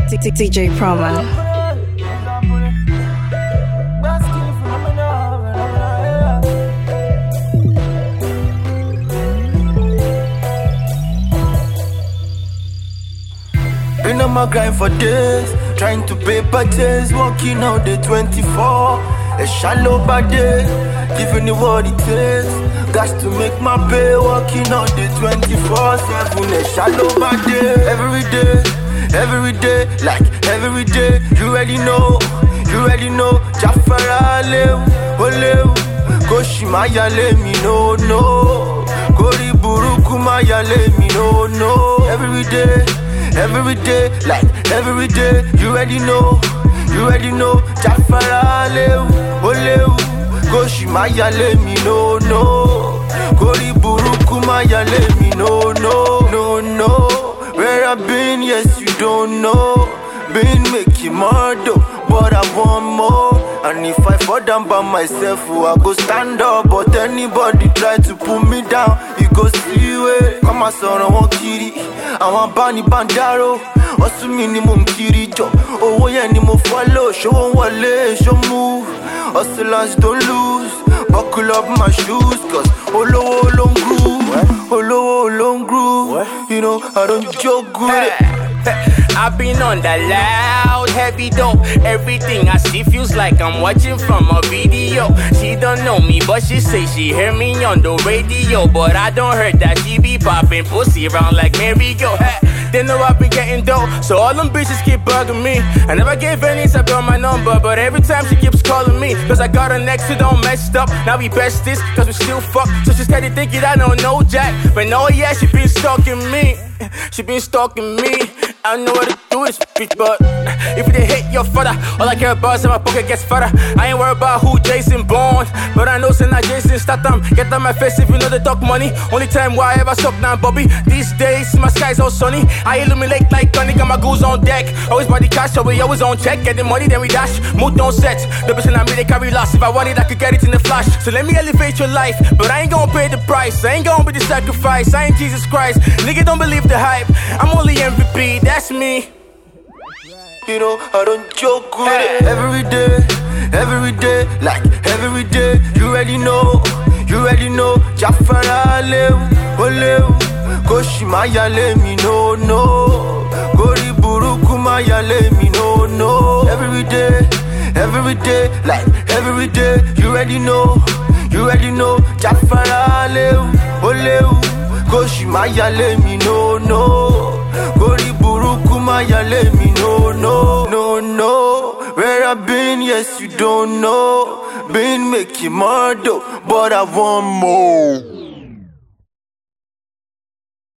DJ Promo. Been on my grind for days, trying to pay purchase, working out the 24. A shallow body, giving it what it takes. Got to make my pay, working out the 24/7. A shallow body, every day, like every day. You already know. Jafara Oleu, Koshimaya let me know, no. Kori Buruku Maya let me know, no. Every day, like every day, you already know. Jafara Oleu, Koshimaya let me know, no. Kori Buruku Maya let me know, no. Where I've been, yes, you don't know. Been making more dough, but I want more. And if I fall down by myself, I go stand up. But anybody try to pull me down, you go see way. Come on, son, I want kitty. I want Bani Bandaro. What's the minimum kitty job? Oh, yeah, ni mo follow. Show on wale, show move. Hustlers don't lose. Buckle up my shoes, cause Olo long groove. You know, I don't joke with it. I've been on that loud, heavy dope. Everything I see feels like I'm watching from a video. She don't know me, but she say she hear me on the radio. But I don't heard that she be popping pussy around like merry-go. They know I be getting dope, so all them bitches keep bugging me. I never gave any up on my number, but every time she keeps calling me. Cause I got her next to don't messed up. Now we besties, cause we still fuck. So she steady thinking I don't know Jack. But no, yeah, she been stalking me. I know what to do is bitch, but if they hit your father, all I care about is my pocket gets fatter. I ain't worried about who Jason Bond, but I know saying that Jason Statham. Get on my face if you know they talk money. Only time why I ever suck now, Bobby. These days my sky's all sunny. I illuminate like Connie, got my goose on deck. Always body cash, so we always on check. Get the money, then we dash. Mood on set. The person I made they carry loss. If I want it, I could get it in the flash. So let me elevate your life, but I ain't gonna pay the price. I ain't gonna be the sacrifice. I ain't Jesus Christ. Nigga, don't believe the hype. I'm only MVP, that's me. You know, I don't joke with it. Every day, like every day. You already know. Jafara Oleu, Koshimaya let me know, no. Kori Buruku Maya let me know, no. Every day, like every day. You already know. Jafara Oleu, Koshimaya let me know, no. Kori Buruku Maya let me know, no. Where I've been, yes, you don't know. Been making more dough, but I want more.